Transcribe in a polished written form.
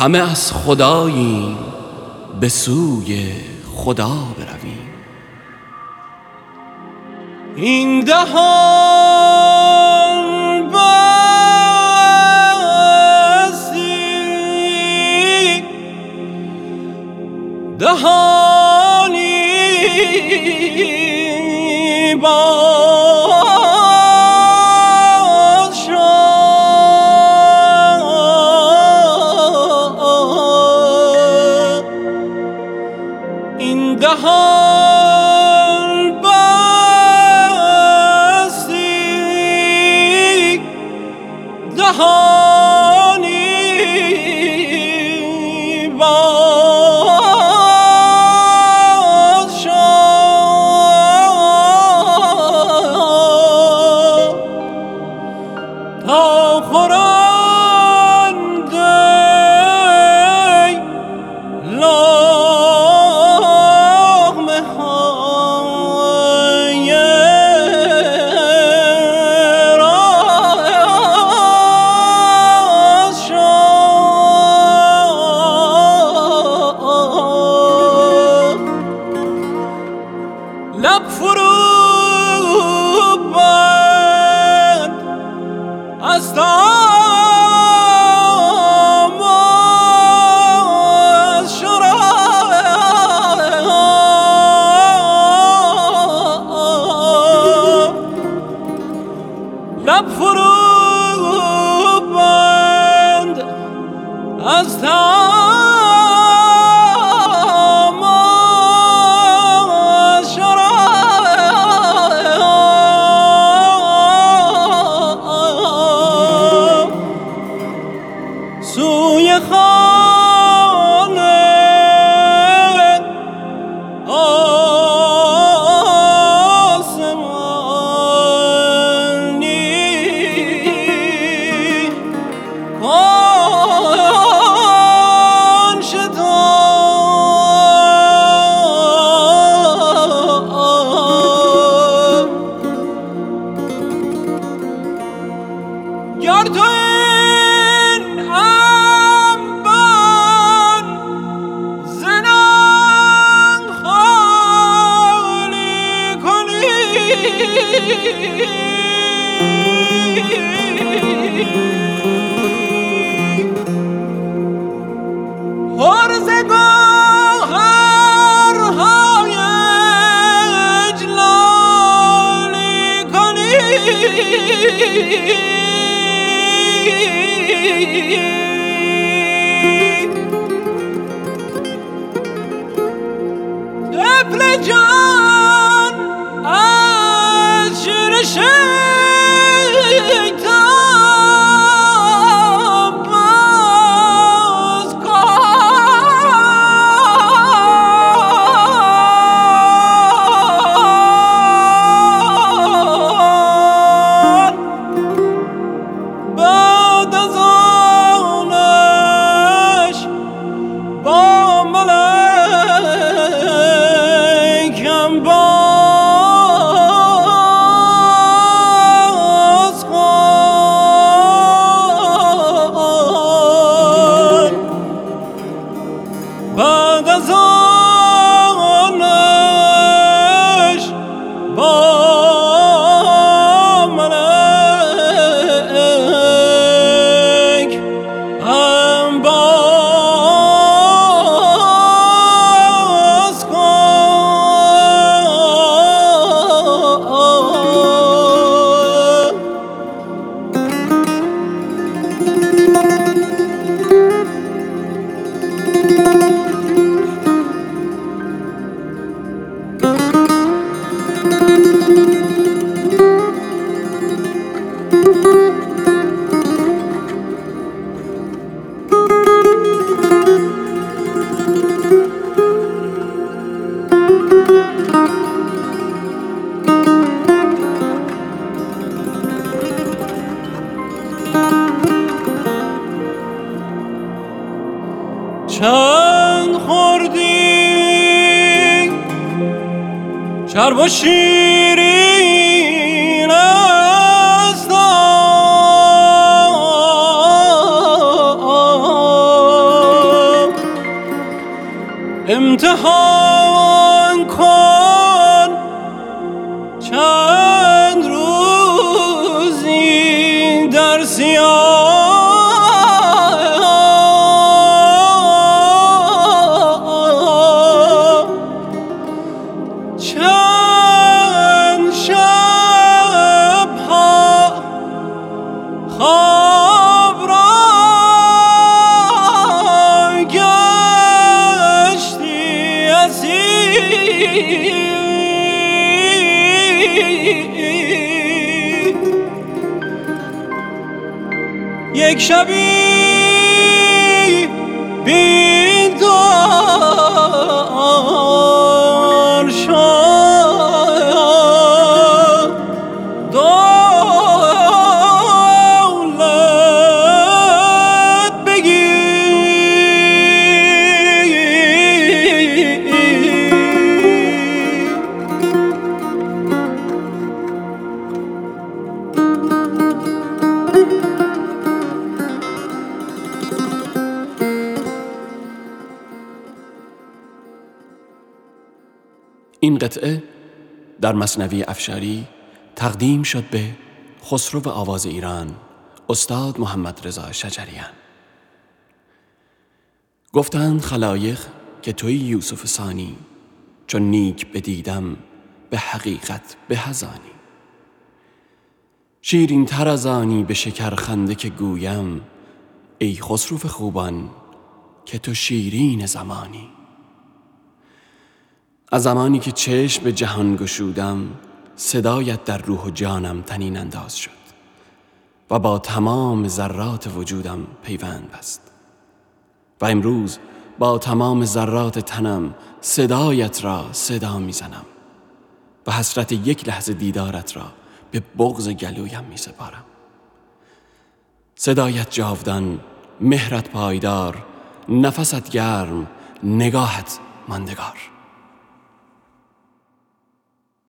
همه از خداییم به سوی خدا برویم. این دهان بستی دهانی باز شد. این دهان بستی دهانی باز شد تا خورنده لقمه های راز شد. لب فرو بند از داماد شراب. لب فرو بند از داماد شراب. سوی خانه آسمانی کن شد. گر تو این انبان ز ننگ خالی کنی پر ز گوهرهای اجلالی کنی طفل جان از شیر شیطان باز کن. بعد از آنش با ملائکم باز کن. بعد از آنش با ملائک هم باز کن. چند خوردی چرب و شیرین است امتحان کن چند روزی در سیاه، چند شبها خواب را گشتی اسیر. یک شبی بیدار شد، دولت بگیر. این قطعه در مثنوی افشاری تقدیم شد به خسرو آواز ایران استاد محمد رضا شجریان. گفتند خلایق که توی یوسف ثانی، چون نیک بدیدم به حقیقت به هزانی. شیرین تر از آنی به شکرخنده که گویم، ای خسرو خوبان که تو شیرین زمانی. از زمانی که چشم به جهان گشودم، صدایت در روح و جانم طنین انداز شد و با تمام ذرات وجودم پیوند بست. و امروز با تمام ذرات تنم صدایت را صدا میزنم و حسرت یک لحظه دیدارت را به بغض گلویم می سپارم. صدایت جاودان، مهرت پایدار، نفست گرم، نگاهت ماندگار.